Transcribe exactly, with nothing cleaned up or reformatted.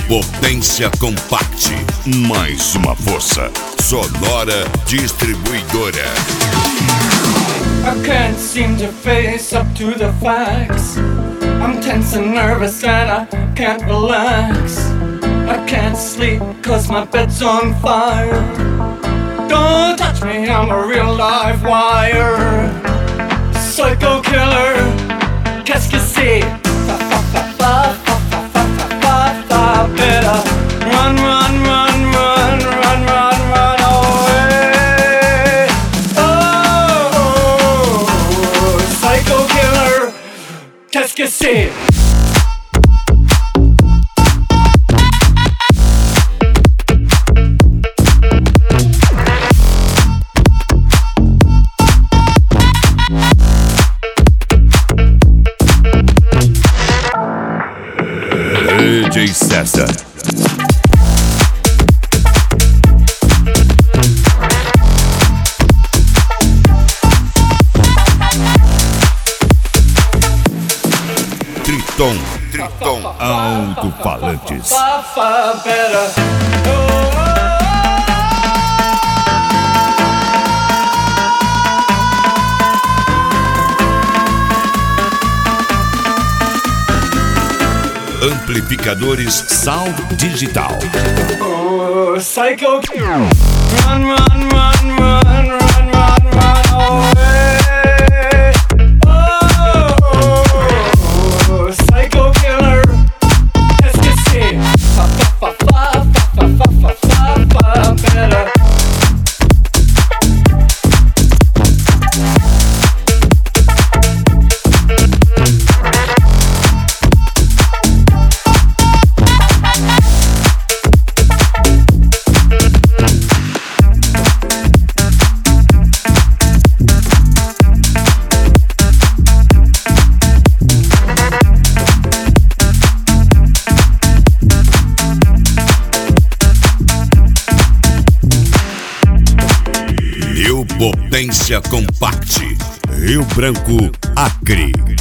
Potência Compact. Mais uma força. Sonora Distribuidora. I can't seem to face up to the facts. I'm tense and nervous and I can't relax. I can't sleep cause my bed's on fire. Don't touch me, I'm a real live wire. Psycho killer, qu'est-ce que c'est? Fa fa fa fa fa fa fa fa fa. Better run, run, run, run, run, run, run away. Oh, psycho killer, qu'est-ce que c'est? D J César. Triton, Triton Alto-Falantes. Amplificadores Sound Digital. Oh, psycho run, run, run, run, run, run, run away. Oh, psycho killer, qu'est-ce que c'est? Fa fa fa fa fa fa fa fa. Better. Potência Compact. Rio Branco, Acre.